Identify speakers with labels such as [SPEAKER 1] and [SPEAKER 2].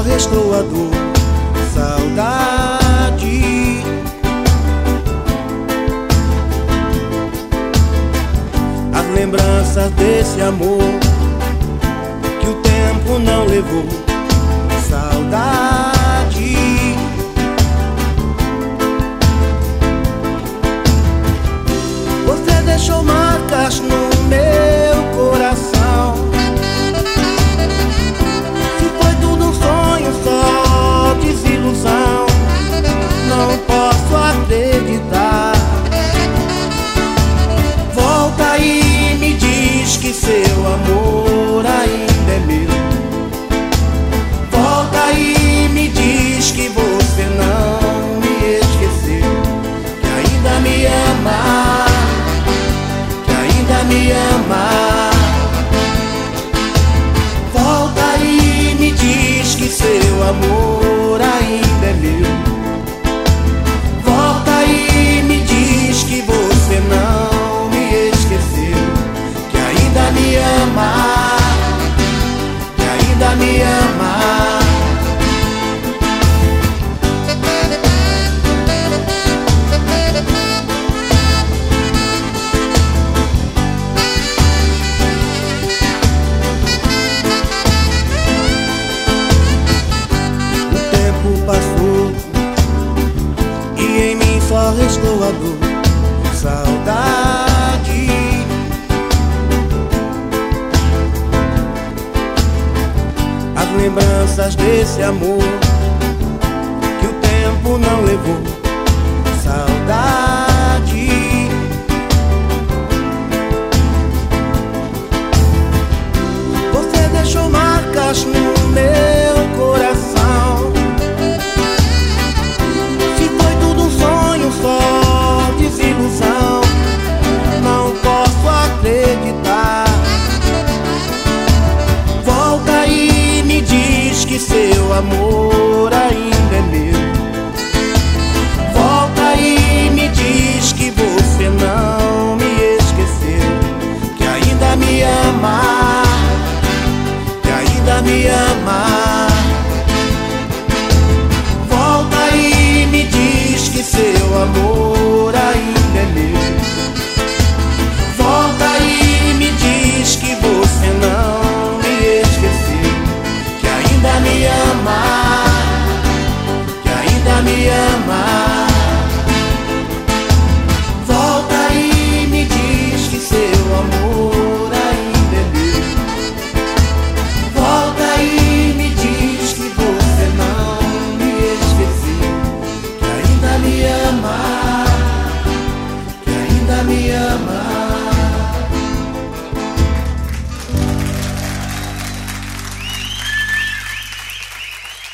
[SPEAKER 1] restou a dor, saudade. As lembranças desse amor que o tempo não levou, saudade. Você deixou marcas no meu coração. Se foi tudo um sonho, só desilusão, não posso acreditar. Volta e me diz que seu amor ainda é meu. Volta e me diz que você não me esqueceu, que ainda me ama, que ainda me ama. Volta e me diz que seu amor ainda é meu. Volta e me diz que você não me esqueceu, que ainda me ama, que ainda me ama. Passou e em mim só restou a dor, saudade. As lembranças desse amor que o tempo não levou, saudade. Você deixou marcas no meu coração. Só desilusão, não posso acreditar. Volta e me diz que seu amor ainda é meu. Volta e me diz que você não me esqueceu, que ainda me ama, que ainda me ama. Seu amor ainda é meu. Volta e me diz que você não me esqueceu, que ainda me ama, que ainda me ama. Volta e me diz que seu amor ainda é meu. Volta e me diz que você não me esqueceu, que ainda me ama, que ainda me ama.